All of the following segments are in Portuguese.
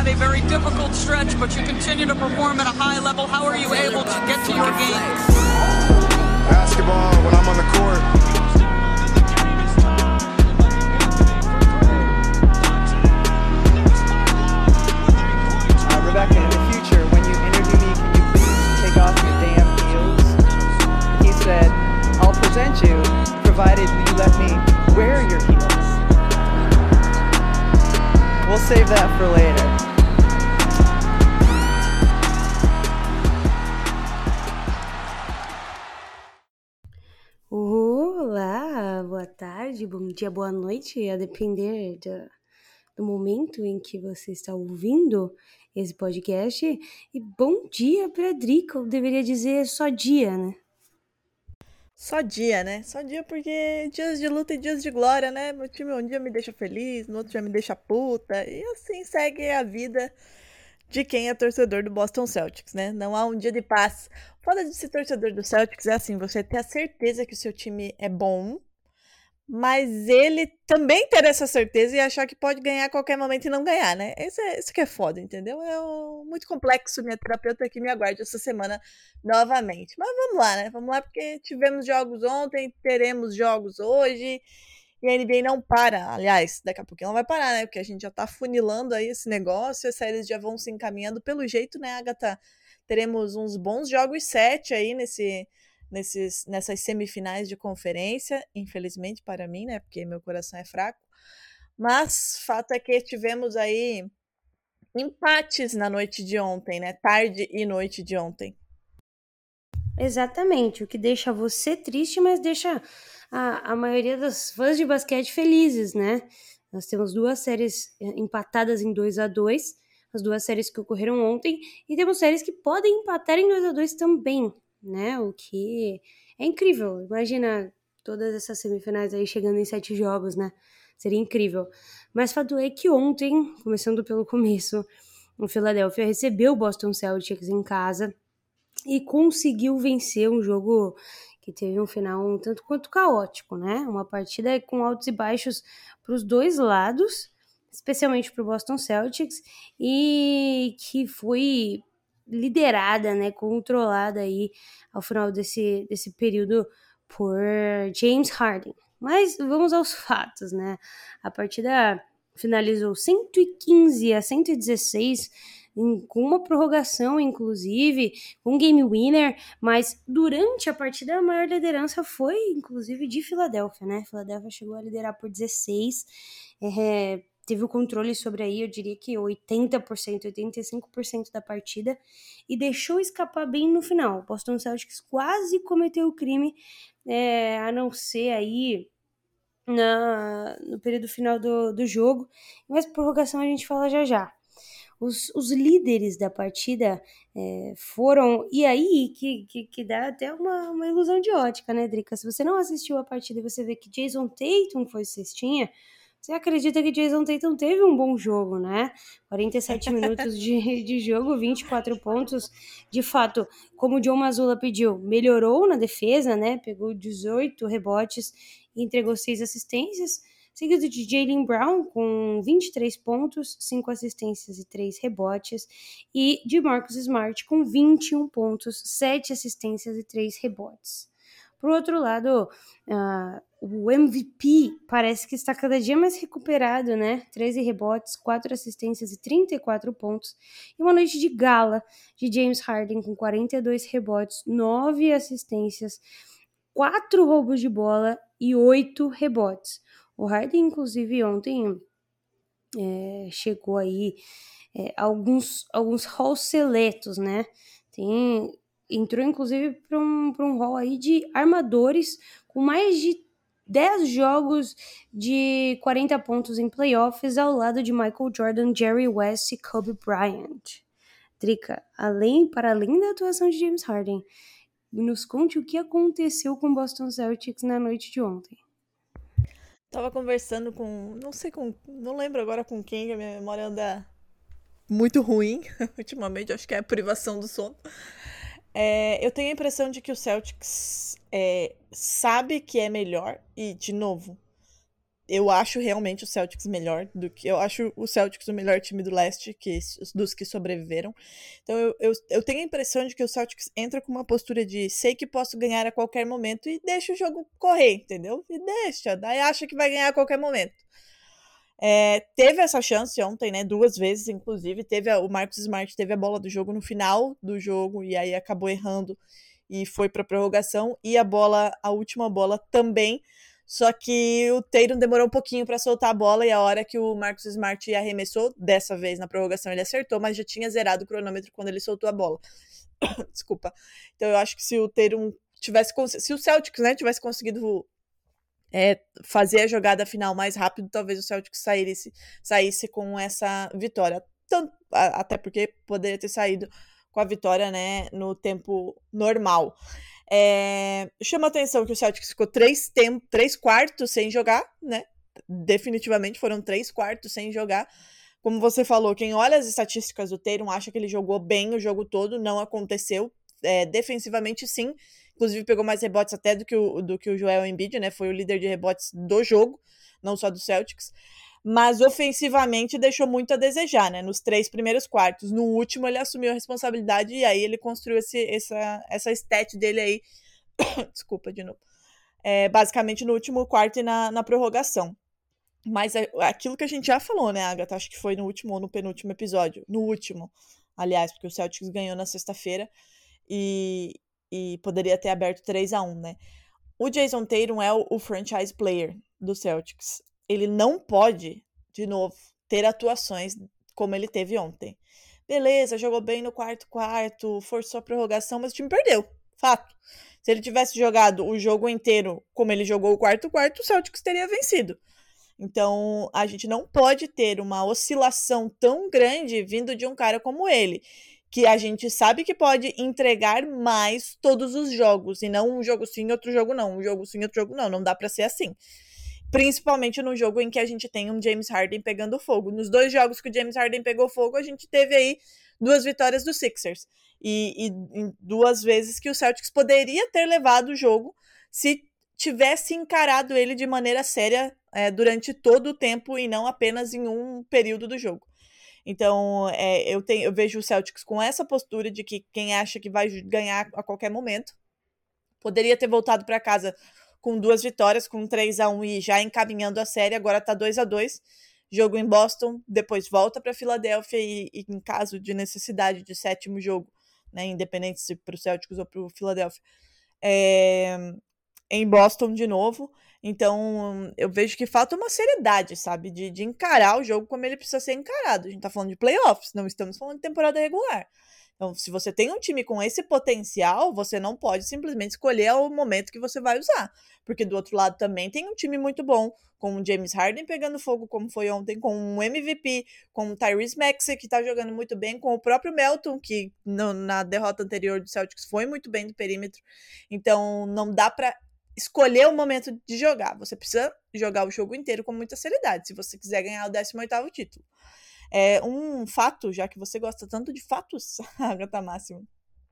a very difficult stretch, but you continue to perform at a high level. How are you able to get to your game? Basketball when I'm on the court. Rebecca, in the future, when you interview me, can you please take off your damn heels? He said, I'll present you, provided you let me wear your heels. We'll save that for later. Olá, boa tarde, bom dia, boa noite, a depender do momento em que você está ouvindo esse podcast. E bom dia para Drica, eu deveria dizer só dia, né? Só dia, né? Só dia porque dias de luta e dias de glória, né? Meu time um dia me deixa feliz, no outro dia me deixa puta. E assim segue a vida de quem é torcedor do Boston Celtics, né? Não há um dia de paz. O foda de ser torcedor do Celtics é assim, você ter a certeza que o seu time é bom, mas ele também ter essa certeza e achar que pode ganhar a qualquer momento e não ganhar, né? Isso que é foda, entendeu? Muito complexo, minha terapeuta aqui me aguarde essa semana novamente. Mas vamos lá, né? Vamos lá porque tivemos jogos ontem, teremos jogos hoje e a NBA não para. Aliás, daqui a pouquinho não vai parar, né? Porque a gente já tá funilando aí esse negócio, as séries já vão se encaminhando pelo jeito, né, Agatha? Teremos uns bons jogos 7 aí nessas semifinais de conferência, infelizmente para mim, né, porque meu coração é fraco, mas fato é que tivemos aí empates na noite de ontem, né, tarde e noite de ontem. Exatamente, o que deixa você triste, mas deixa a maioria dos fãs de basquete felizes, né? Nós temos duas séries empatadas em 2-2, as duas séries que ocorreram ontem, e temos séries que podem empatar em 2-2 também, né? O que é incrível. Imagina todas essas semifinais aí chegando em 7 jogos, né? Seria incrível. Mas fato é que ontem, começando pelo começo, o Philadelphia recebeu o Boston Celtics em casa e conseguiu vencer um jogo que teve um final um tanto quanto caótico, né? Uma partida com altos e baixos para os dois lados, especialmente para o Boston Celtics, e que foi liderada, né, controlada aí ao final desse período por James Harden. Mas vamos aos fatos, né? A partida finalizou 115-116, com uma prorrogação, inclusive, com um game winner, mas durante a partida a maior liderança foi, inclusive, de Filadélfia, né? Filadélfia chegou a liderar por 16, teve o controle sobre aí, eu diria que 80%, 85% da partida, e deixou escapar bem no final. Boston Celtics quase cometeu o crime, a não ser aí no período final do jogo, mas prorrogação a gente fala já já. Os líderes da partida foram... E aí que dá até uma ilusão de ótica, né, Drica? Se você não assistiu a partida e você vê que Jason Tatum foi cestinha, você acredita que Jason Tatum teve um bom jogo, né? 47 minutos de jogo, 24 pontos. De fato, como o John Mazzulla pediu, melhorou na defesa, né? Pegou 18 rebotes e entregou 6 assistências. Seguido de Jaylen Brown com 23 pontos, 5 assistências e 3 rebotes. E de Marcus Smart com 21 pontos, 7 assistências e 3 rebotes. Por outro lado, o MVP parece que está cada dia mais recuperado, né? 13 rebotes, 4 assistências e 34 pontos. E uma noite de gala de James Harden com 42 rebotes, 9 assistências, 4 roubos de bola e 8 rebotes. O Harden, inclusive, ontem chegou aí alguns halls seletos, né? Entrou, inclusive, para um hall aí de armadores com mais de 10 jogos de 40 pontos em playoffs ao lado de Michael Jordan, Jerry West e Kobe Bryant. Drica, para além da atuação de James Harden, nos conte o que aconteceu com o Boston Celtics na noite de ontem. Tava conversando não lembro agora com quem, que a minha memória anda muito ruim ultimamente, acho que é a privação do sono. Eu tenho a impressão de que o Celtics sabe que é melhor e, de novo, eu acho realmente o Celtics melhor eu acho o Celtics o melhor time do leste dos que sobreviveram. Então eu tenho a impressão de que o Celtics entra com uma postura de sei que posso ganhar a qualquer momento e deixa o jogo correr, entendeu? E deixa, daí acha que vai ganhar a qualquer momento. Teve essa chance ontem, né? 2 vezes, inclusive. O Marcus Smart teve a bola do jogo no final do jogo e aí acabou errando e foi pra prorrogação. E a última bola também. Só que o Tatum demorou um pouquinho pra soltar a bola e a hora que o Marcus Smart arremessou, dessa vez na prorrogação ele acertou, mas já tinha zerado o cronômetro quando ele soltou a bola. Desculpa. Então eu acho que se o Tatum se o Celtics, né, tivesse conseguido fazer a jogada final mais rápido, talvez o Celtics saísse com essa vitória. Até porque poderia ter saído com a vitória, né, no tempo normal. Chama a atenção que o Celtics ficou 3 quartos sem jogar, né? Definitivamente foram 3 quartos sem jogar. Como você falou, quem olha as estatísticas do Tatum acha que ele jogou bem o jogo todo, não aconteceu. Defensivamente, sim. Inclusive, pegou mais rebotes até do que o Joel Embiid, né? Foi o líder de rebotes do jogo, não só do Celtics. Mas, ofensivamente, deixou muito a desejar, né? Nos 3 primeiros quartos. No último, ele assumiu a responsabilidade e aí ele construiu essa stat dele aí. Desculpa, de novo. Basicamente, no último quarto e na prorrogação. Mas aquilo que a gente já falou, né, Agatha? Acho que foi no último ou no penúltimo episódio. No último, aliás, porque o Celtics ganhou na sexta-feira e poderia ter aberto 3-1, né? O Jason Tatum é o franchise player do Celtics. Ele não pode, de novo, ter atuações como ele teve ontem. Beleza, jogou bem no quarto, forçou a prorrogação, mas o time perdeu. Fato. Se ele tivesse jogado o jogo inteiro como ele jogou o quarto, o Celtics teria vencido. Então, a gente não pode ter uma oscilação tão grande vindo de um cara como ele, que a gente sabe que pode entregar mais todos os jogos, e não um jogo sim, outro jogo não, um jogo sim, outro jogo não dá pra ser assim. Principalmente no jogo em que a gente tem um James Harden pegando fogo. Nos 2 jogos que o James Harden pegou fogo, a gente teve aí 2 vitórias do Sixers. E 2 vezes que o Celtics poderia ter levado o jogo se tivesse encarado ele de maneira séria durante todo o tempo e não apenas em um período do jogo. Então, eu vejo o Celtics com essa postura de que quem acha que vai ganhar a qualquer momento poderia ter voltado para casa com 2 vitórias, com 3-1 e já encaminhando a série. Agora tá 2-2, jogo em Boston, depois volta para Filadélfia e em caso de necessidade de 7º jogo, né, independente se pro Celtics ou pro Filadélfia, em Boston de novo. Então, eu vejo que falta uma seriedade, sabe? De encarar o jogo como ele precisa ser encarado. A gente tá falando de playoffs, não estamos falando de temporada regular. Então, se você tem um time com esse potencial, você não pode simplesmente escolher o momento que você vai usar. Porque do outro lado também tem um time muito bom, com o James Harden pegando fogo, como foi ontem, com um MVP, com o Tyrese Maxey, que tá jogando muito bem, com o próprio Melton, que na derrota anterior do Celtics foi muito bem do perímetro. Então, não dá pra escolher o momento de jogar. Você precisa jogar o jogo inteiro com muita seriedade, se você quiser ganhar o 18º título. Um fato, já que você gosta tanto de fatos, Agatha Máximo,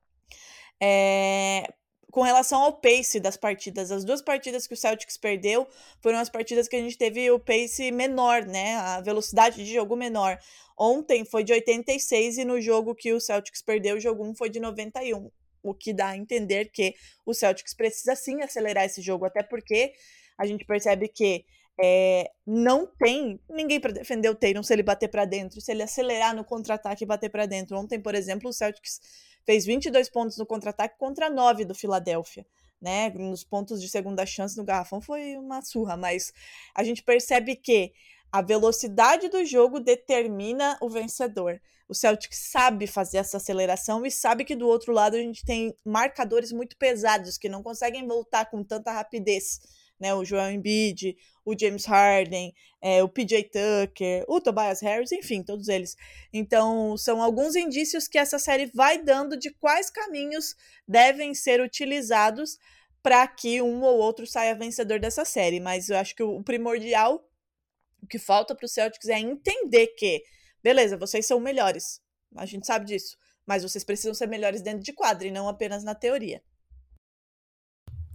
com relação ao pace das partidas, as 2 partidas que o Celtics perdeu foram as partidas que a gente teve o pace menor, né, a velocidade de jogo menor. Ontem foi de 86 e no jogo que o Celtics perdeu, o jogo 1 foi de 91, o que dá a entender que o Celtics precisa sim acelerar esse jogo, até porque a gente percebe que não tem ninguém para defender o Tatum se ele bater para dentro, se ele acelerar no contra-ataque e bater para dentro. Ontem, por exemplo, o Celtics fez 22 pontos no contra-ataque contra 9 do Philadelphia, né? Nos pontos de segunda chance no garrafão foi uma surra, mas a gente percebe que a velocidade do jogo determina o vencedor. O Celtics sabe fazer essa aceleração e sabe que do outro lado a gente tem marcadores muito pesados que não conseguem voltar com tanta rapidez, né? O Joel Embiid, o James Harden, o PJ Tucker, o Tobias Harris, enfim, todos eles. Então, são alguns indícios que essa série vai dando de quais caminhos devem ser utilizados para que um ou outro saia vencedor dessa série. Mas eu acho que o primordial, o que falta para o Celtics é entender que, beleza, vocês são melhores, a gente sabe disso, mas vocês precisam ser melhores dentro de quadra e não apenas na teoria.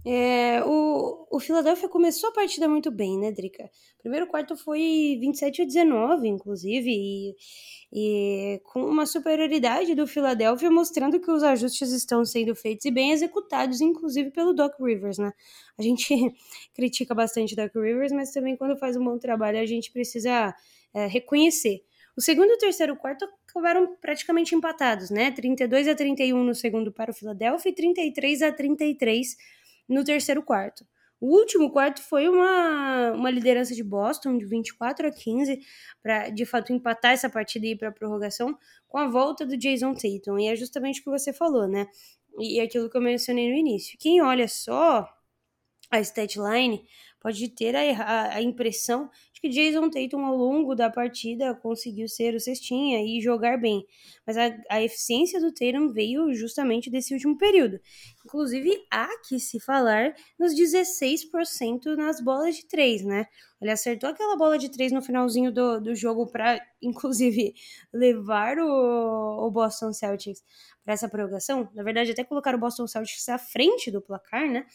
O Philadelphia começou a partida muito bem, né, Drica? O primeiro quarto foi 27-19, inclusive, e com uma superioridade do Philadelphia, mostrando que os ajustes estão sendo feitos e bem executados, inclusive pelo Doc Rivers, né? A gente critica bastante o Doc Rivers, mas também quando faz um bom trabalho a gente precisa reconhecer. O segundo e o terceiro quarto acabaram praticamente empatados, né? 32-31 no segundo para o Philadelphia e 33-33 no terceiro quarto. O último quarto foi uma liderança de Boston de 24-15 para de fato empatar essa partida e ir para a prorrogação com a volta do Jason Tatum. E é justamente o que você falou, né? E aquilo que eu mencionei no início. Quem olha só a statline pode ter a impressão de que Jason Tatum ao longo da partida conseguiu ser o cestinha e jogar bem, mas a eficiência do Tatum veio justamente desse último período. Inclusive, há que se falar nos 16% nas bolas de 3, né? Ele acertou aquela bola de 3 no finalzinho do jogo para, inclusive, levar o Boston Celtics para essa prorrogação. Na verdade, até colocar o Boston Celtics à frente do placar, né?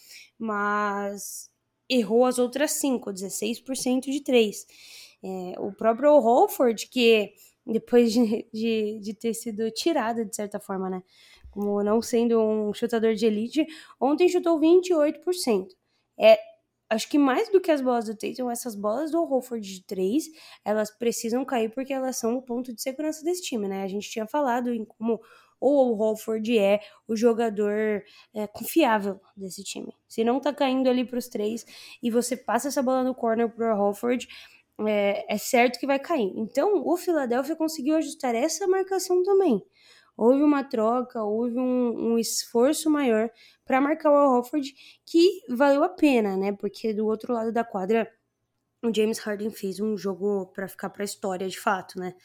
Mas errou as outras 5, 16% de 3. O próprio Horford, que depois de ter sido tirado, de certa forma, né? Como não sendo um chutador de elite, ontem chutou 28%. Acho que mais do que as bolas do Tatum, essas bolas do Horford de 3, elas precisam cair porque elas são o ponto de segurança desse time, né? A gente tinha falado em como o Horford é o jogador confiável desse time. Se não tá caindo ali pros 3 e você passa essa bola no corner pro Horford, é certo que vai cair. Então, o Philadelphia conseguiu ajustar essa marcação também. Houve uma troca, houve um esforço maior para marcar o Horford, que valeu a pena, né? Porque do outro lado da quadra, o James Harden fez um jogo para ficar para a história, de fato, né?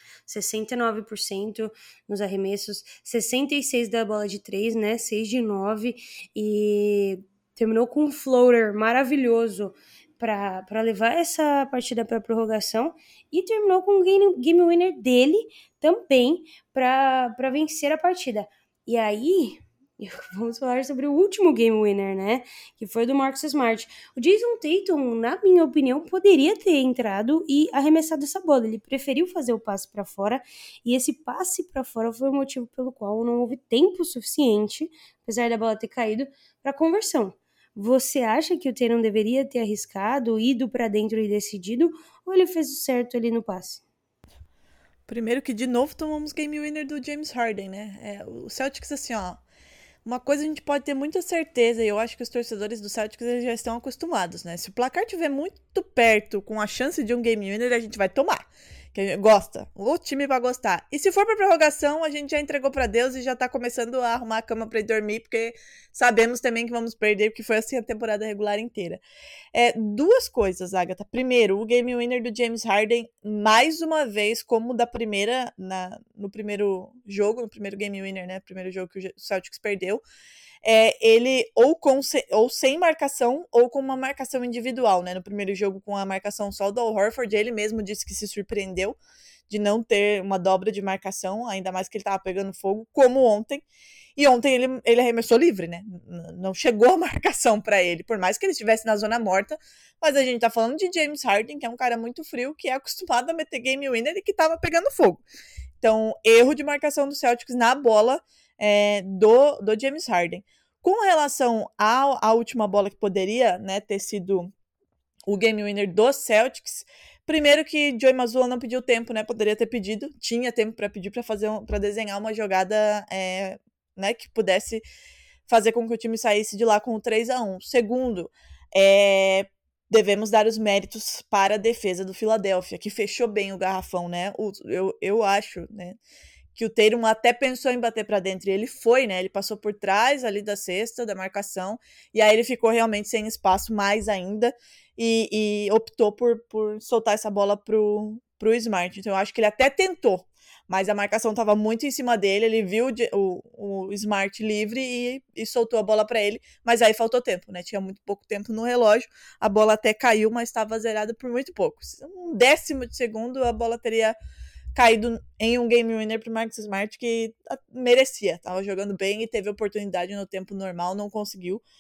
69% nos arremessos, 66% da bola de 3, né? 6 de 9, e terminou com um floater maravilhoso para levar essa partida para a prorrogação, e terminou com um game winner dele também para vencer a partida. E aí, vamos falar sobre o último game winner, né? Que foi do Marcus Smart. O Jason Tatum, na minha opinião, poderia ter entrado e arremessado essa bola. Ele preferiu fazer o passe para fora, e esse passe para fora foi o motivo pelo qual não houve tempo suficiente, apesar da bola ter caído, para conversão. Você acha que o Tatum deveria ter arriscado, ido para dentro e decidido, ou ele fez o certo ali no passe? Primeiro que, de novo, tomamos game winner do James Harden, né? O Celtics, assim, ó, uma coisa a gente pode ter muita certeza, e eu acho que os torcedores do Celtics eles já estão acostumados, né? Se o placar estiver muito perto, com a chance de um game winner, a gente vai tomar. Que a gente gosta. O time vai gostar. E se for pra prorrogação, a gente já entregou pra Deus e já tá começando a arrumar a cama pra ir dormir, porque sabemos também que vamos perder, porque foi assim a temporada regular inteira. Duas coisas, Agatha. Primeiro, o game winner do James Harden, mais uma vez, como da primeira, no primeiro jogo, no primeiro game winner, né? Primeiro jogo que o Celtics perdeu. Ele ou sem marcação ou com uma marcação individual, né? No primeiro jogo com a marcação só do Al Horford, ele mesmo disse que se surpreendeu de não ter uma dobra de marcação, ainda mais que ele tava pegando fogo, como ontem. E ontem ele arremessou livre, né? Não chegou a marcação para ele, por mais que ele estivesse na zona morta, mas a gente tá falando de James Harden, que é um cara muito frio, que é acostumado a meter game winner e que tava pegando fogo. Então, erro de marcação do Celtics na bola do James Harden. Com relação à última bola que poderia, né, ter sido o game winner do Celtics, primeiro que Joey Mazzulla não pediu tempo, né, poderia ter pedido, tinha tempo para pedir para desenhar uma jogada né, que pudesse fazer com que o time saísse de lá com o 3-1. Segundo, devemos dar os méritos para a defesa do Philadelphia, que fechou bem o garrafão, né? Eu acho, né, que o Tatum até pensou em bater para dentro, e ele foi, né? Ele passou por trás ali da cesta, da marcação, e aí ele ficou realmente sem espaço mais ainda, e optou por soltar essa bola pro Smart. Então eu acho que ele até tentou, mas a marcação estava muito em cima dele, ele viu o Smart livre e soltou a bola para ele, mas aí faltou tempo, né? Tinha muito pouco tempo no relógio, a bola até caiu, mas estava zerada por muito pouco. Um décimo de segundo, a bola teria caído em um game winner pro Marcus Smart, que merecia, tava jogando bem e teve oportunidade no tempo normal, não conseguiu.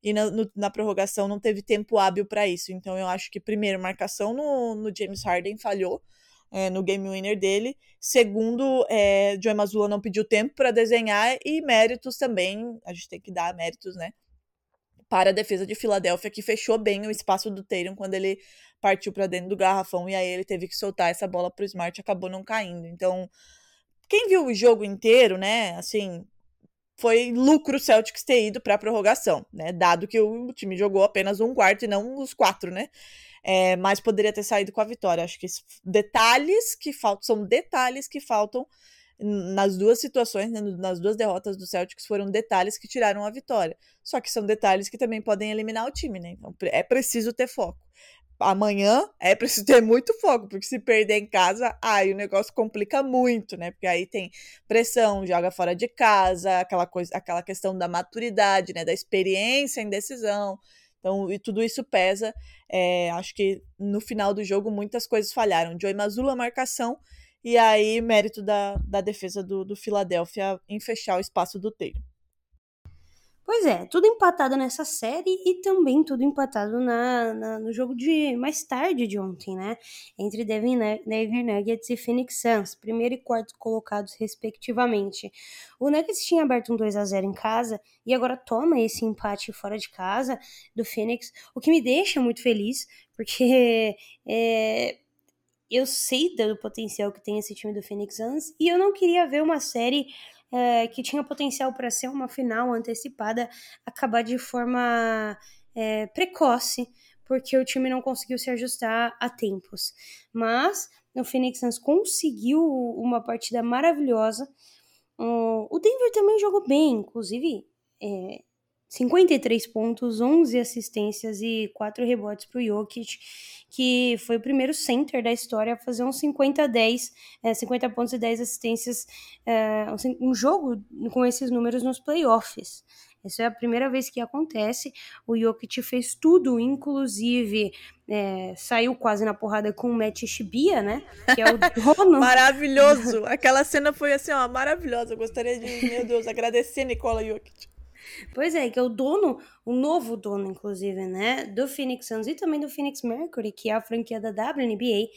e na prorrogação não teve tempo hábil para isso. Então eu acho que, primeiro, marcação no James Harden falhou no game winner dele. Segundo, Joe Mazzulla não pediu tempo para desenhar, e méritos também, a gente tem que dar méritos, né, para a defesa de Filadélfia, que fechou bem o espaço do Tatum quando ele partiu para dentro do garrafão, e aí ele teve que soltar essa bola pro Smart, acabou não caindo. Então, quem viu o jogo inteiro, né, assim, foi lucro o Celtics ter ido para a prorrogação, né, dado que o time jogou apenas um quarto e não os 4, né, mas poderia ter saído com a vitória. Acho que são detalhes que faltam nas duas situações, né, nas duas derrotas do Celtics, foram detalhes que tiraram a vitória. Só que são detalhes que também podem eliminar o time, né? Então é preciso ter foco. Amanhã é preciso ter muito foco, porque se perder em casa, aí o negócio complica muito, né? Porque aí tem pressão, joga fora de casa, aquela questão da maturidade, né? Da experiência em decisão. Então, e tudo isso pesa. Acho que no final do jogo muitas coisas falharam. Joe Mazzulla, marcação, e aí mérito da defesa do Philadelphia em fechar o espaço do Tatum. Pois é, tudo empatado nessa série e também tudo empatado no jogo de mais tarde de ontem, né? Entre Denver Nuggets e Phoenix Suns, primeiro e quarto colocados respectivamente. O Nuggets tinha aberto um 2-0 em casa e agora toma esse empate fora de casa do Phoenix, o que me deixa muito feliz, porque eu sei do potencial que tem esse time do Phoenix Suns e eu não queria ver uma série que tinha potencial para ser uma final antecipada acabar de forma precoce, porque o time não conseguiu se ajustar a tempos. Mas o Phoenix Suns conseguiu uma partida maravilhosa. O Denver também jogou bem, inclusive 53 pontos, 11 assistências e 4 rebotes para o Jokic, que foi o primeiro center da história a fazer um 50 pontos e 10 assistências, um jogo com esses números nos playoffs. Essa é a primeira vez que acontece. O Jokic fez tudo, inclusive saiu quase na porrada com o Matt Shibia, né? Que é o dono. Maravilhoso! Aquela cena foi assim, ó, maravilhosa. Eu gostaria de, meu Deus, agradecer a Nikola Jokic. Pois é, que é o novo dono, inclusive, né, do Phoenix Suns e também do Phoenix Mercury, que é a franquia da WNBA.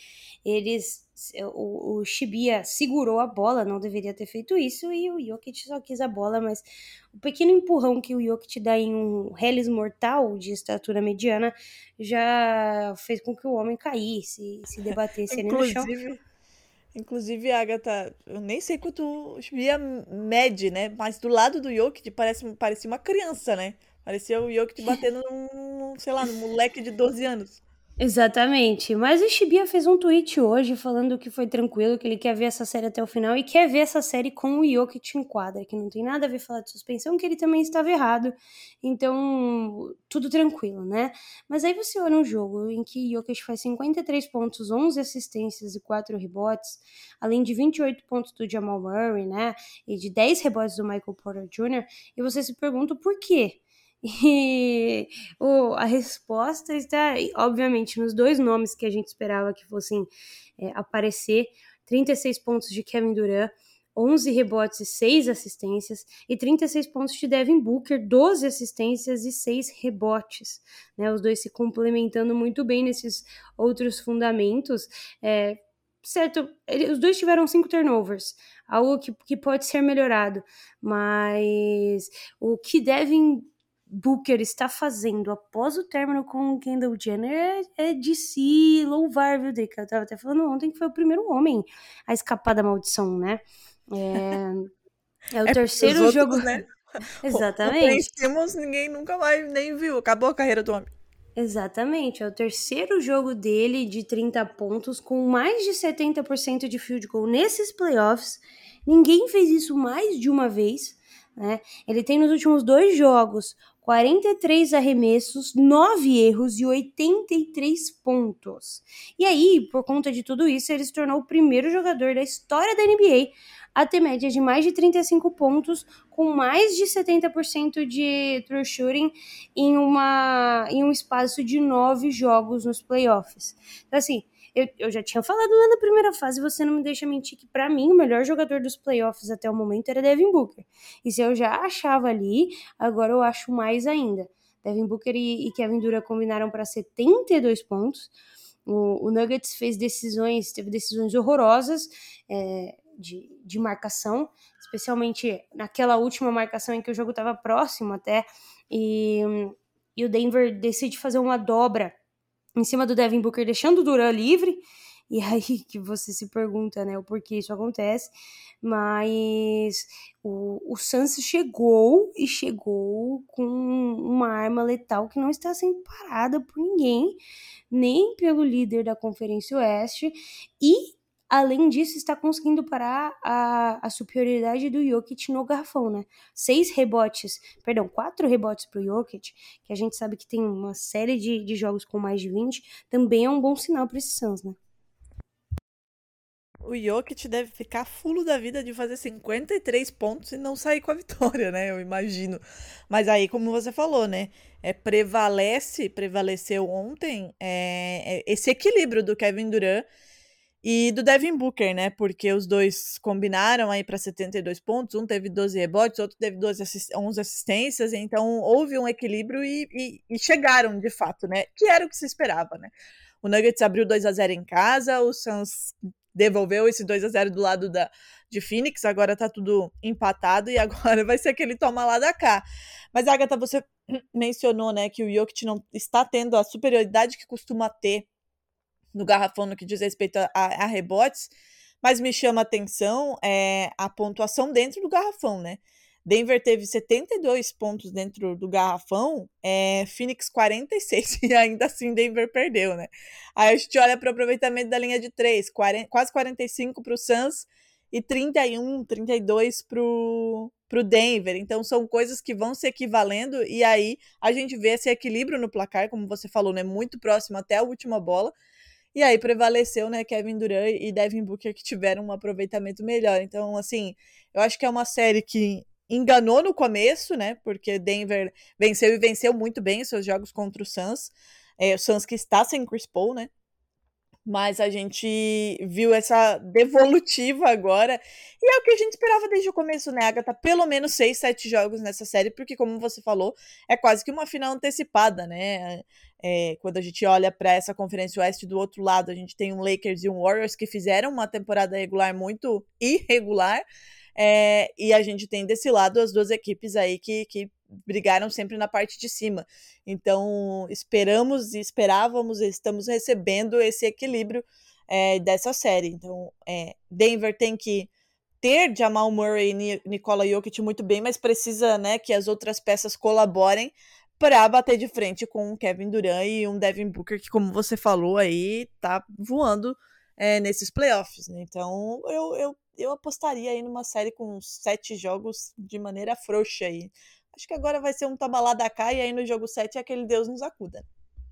O Shibia segurou a bola, não deveria ter feito isso, e o Jokic só quis a bola, mas o pequeno empurrão que o Jokic dá em um Hellis mortal de estatura mediana já fez com que o homem caísse, se debatesse ali no chão. Inclusive, Agatha, eu nem sei quanto o Shibia mede, né? Mas do lado do Jokic parecia uma criança, né? Parecia o Jokic batendo num moleque de 12 anos. Exatamente, mas o Shibia fez um tweet hoje falando que foi tranquilo, que ele quer ver essa série até o final e quer ver essa série com o Jokic em quadra, que não tem nada a ver falar de suspensão, que ele também estava errado, então tudo tranquilo, né? Mas aí você olha um jogo em que Jokic faz 53 pontos, 11 assistências e 4 rebotes, além de 28 pontos do Jamal Murray, né? E de 10 rebotes do Michael Porter Jr., e você se pergunta por quê? E a resposta está, obviamente, nos dois nomes que a gente esperava que fossem aparecer: 36 pontos de Kevin Durant, 11 rebotes e 6 assistências, e 36 pontos de Devin Booker, 12 assistências e 6 rebotes, né? Os dois se complementando muito bem nesses outros fundamentos. Certo, os dois tiveram 5 turnovers, algo que pode ser melhorado, mas o que Devin Booker está fazendo após o término com o Kendall Jenner é de se louvar, viu, Drica? Eu tava até falando ontem que foi o primeiro homem a escapar da maldição, né? É o terceiro outros, jogo, né? Exatamente. O Ben ninguém nunca mais nem viu, acabou a carreira do homem. Exatamente, é o terceiro jogo dele de 30 pontos com mais de 70% de field goal nesses playoffs. Ninguém fez isso mais de uma vez, né? Ele tem nos últimos 2 jogos 43 arremessos, 9 erros e 83 pontos. E aí, por conta de tudo isso, ele se tornou o primeiro jogador da história da NBA a ter média de mais de 35 pontos, com mais de 70% de true shooting em um espaço de 9 jogos nos playoffs. Então, assim, eu já tinha falado lá na primeira fase, você não me deixa mentir, que pra mim o melhor jogador dos playoffs até o momento era Devin Booker. E se eu já achava ali, agora eu acho mais ainda. Devin Booker e Kevin Durant combinaram para 72 pontos. O Nuggets teve decisões horrorosas de marcação, especialmente naquela última marcação em que o jogo estava próximo até, e o Denver decide fazer uma dobra em cima do Devin Booker, deixando o Durant livre, e aí que você se pergunta, né, o porquê isso acontece, mas o Suns chegou com uma arma letal que não está sendo parada por ninguém, nem pelo líder da Conferência Oeste, e além disso está conseguindo parar a superioridade do Jokic no garrafão, né? 4 rebotes pro Jokic, que a gente sabe que tem uma série de jogos com mais de 20, também é um bom sinal para esses Suns, né? O Jokic deve ficar fulo da vida de fazer 53 pontos e não sair com a vitória, né? Eu imagino. Mas aí, como você falou, né? Prevaleceu ontem esse equilíbrio do Kevin Durant e do Devin Booker, né? Porque os dois combinaram aí para 72 pontos, um teve 12 rebotes, outro teve 11 assistências, então houve um equilíbrio e chegaram, de fato, né? Que era o que se esperava, né? O Nuggets abriu 2-0 em casa, o Suns devolveu esse 2-0 do lado de Phoenix, agora tá tudo empatado e agora vai ser aquele toma lá da cá. Mas, Agatha, você mencionou, né, que o Jokic não está tendo a superioridade que costuma ter no garrafão no que diz respeito a rebotes, mas me chama a atenção a pontuação dentro do garrafão, né? Denver teve 72 pontos dentro do garrafão, Phoenix 46, e ainda assim Denver perdeu, né? Aí a gente olha para o aproveitamento da linha de 3, quase 45 para o Suns e 31, 32 para o Denver. Então são coisas que vão se equivalendo e aí a gente vê esse equilíbrio no placar, como você falou, né? Muito próximo até a última bola. E aí prevaleceu, né, Kevin Durant e Devin Booker, que tiveram um aproveitamento melhor. Então, assim, eu acho que é uma série que enganou no começo, né, porque Denver venceu muito bem os seus jogos contra o Suns. O Suns que está sem Chris Paul, né, mas a gente viu essa devolutiva agora, e é o que a gente esperava desde o começo, né, Agatha? Pelo menos 6, 7 jogos nessa série, porque como você falou, é quase que uma final antecipada, né? Quando a gente olha para essa Conferência Oeste do outro lado, a gente tem um Lakers e um Warriors que fizeram uma temporada regular muito irregular, e a gente tem desse lado as duas equipes aí que brigaram sempre na parte de cima. Então, esperamos e esperávamos, estamos recebendo esse equilíbrio dessa série. Então, Denver tem que ter Jamal Murray e Nikola Jokic muito bem, mas precisa, né, que as outras peças colaborem para bater de frente com um Kevin Durant e um Devin Booker, que, como você falou aí, tá voando nesses playoffs, né? Então, eu apostaria aí numa série com 7 jogos de maneira frouxa aí. Acho que agora vai ser um toma lá da cá e aí no jogo 7 é aquele Deus nos acuda.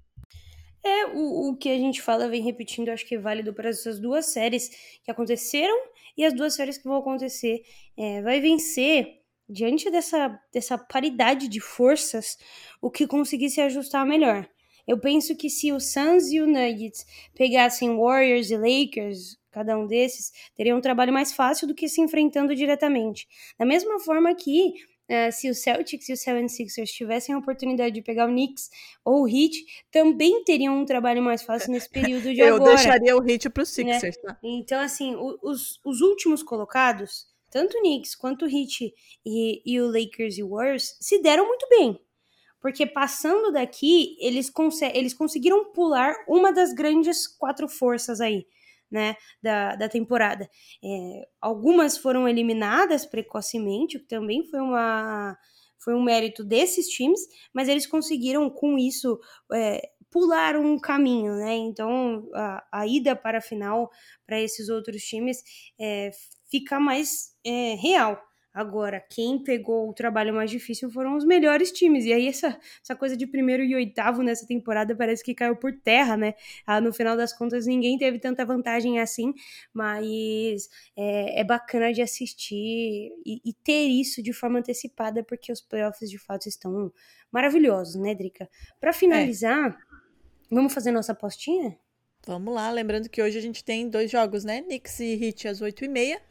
O que a gente fala vem repetindo, acho que é válido para essas duas séries que aconteceram e as duas séries que vão acontecer. Vai vencer, diante dessa paridade de forças, o que conseguir se ajustar melhor. Eu penso que se o Suns e o Nuggets pegassem Warriors e Lakers, cada um desses, teria um trabalho mais fácil do que se enfrentando diretamente. Da mesma forma que se o Celtics e o 76ers tivessem a oportunidade de pegar o Knicks ou o Heat, também teriam um trabalho mais fácil nesse período de agora. Eu deixaria o Heat para os Sixers, né? Tá? Então, assim, os últimos colocados, tanto o Knicks quanto o Heat e o Lakers e o Warriors, se deram muito bem. Porque passando daqui, eles conseguiram pular uma das grandes 4 forças aí, né, da temporada. Algumas foram eliminadas precocemente, o que também foi um mérito desses times, mas eles conseguiram, com isso, pular um caminho, né? Então, a ida para a final para esses outros times fica mais real. Agora, quem pegou o trabalho mais difícil foram os melhores times. E aí, essa coisa de 1º e 8º nessa temporada parece que caiu por terra, né? No final das contas, ninguém teve tanta vantagem assim, mas é bacana de assistir e ter isso de forma antecipada, porque os playoffs, de fato, estão maravilhosos, né, Drica? Para finalizar, vamos fazer nossa apostinha? Vamos lá, lembrando que hoje a gente tem 2 jogos, né? Knicks e Heat às 8h30.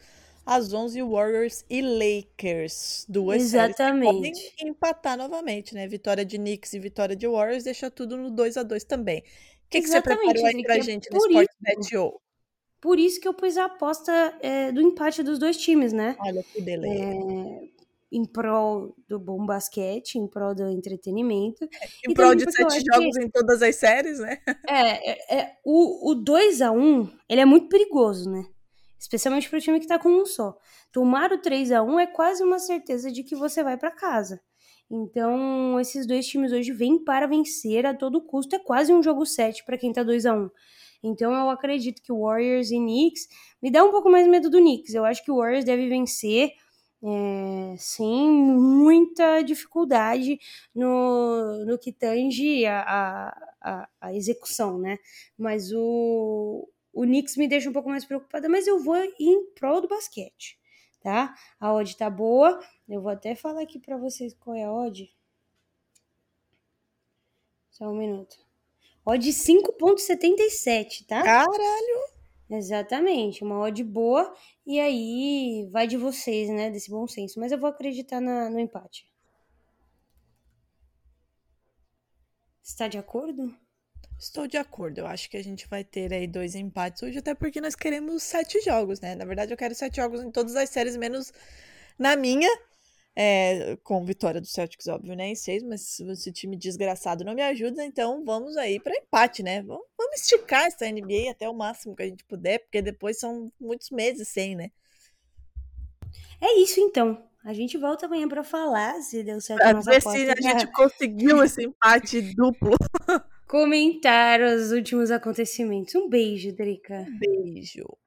às 11, Warriors e Lakers. Duas séries que podem Exatamente. empatar novamente, né? Vitória de Knicks e vitória de Warriors deixa tudo no 2-2 também. O que você preparou Exatamente, aí pra Drica. É gente no Sportsbet.io? por isso que eu pus a aposta do empate dos dois times, né? Olha que beleza. Em prol do bom basquete, em prol do entretenimento. Em E prol também de porque eu 7 acho que jogos em todas as séries, né? o 2-1, ele é muito perigoso, né? Especialmente para o time que tá com um só. Tomar o 3-1 é quase uma certeza de que você vai para casa. Então, esses dois times hoje vêm para vencer a todo custo. É quase um jogo 7 para quem tá 2-1. Então, eu acredito que o Warriors e Knicks... Me dá um pouco mais medo do Knicks. Eu acho que o Warriors deve vencer sem muita dificuldade no que tange a execução, né? Mas o Knicks me deixa um pouco mais preocupada, mas eu vou em prol do basquete, tá? A odd tá boa, eu vou até falar aqui pra vocês qual é a odd. Só um minuto. Odd 5,77, tá? Caralho! Exatamente, uma odd boa, e aí vai de vocês, né, desse bom senso, mas eu vou acreditar no empate. Está de acordo? Estou de acordo. Eu acho que a gente vai ter aí 2 empates hoje, até porque nós queremos 7 jogos, né? Na verdade, eu quero 7 jogos em todas as séries, menos na minha. Com vitória do Celtics, óbvio, né? Em 6, mas se esse time desgraçado não me ajuda, então vamos aí para empate, né? Vamos esticar essa NBA até o máximo que a gente puder, porque depois são muitos meses sem, né? É isso então. A gente volta amanhã pra falar se deu certo a Pra nossa ver aposta. se a gente conseguiu esse empate duplo. Comentar os últimos acontecimentos. Um beijo, Drica. Beijo.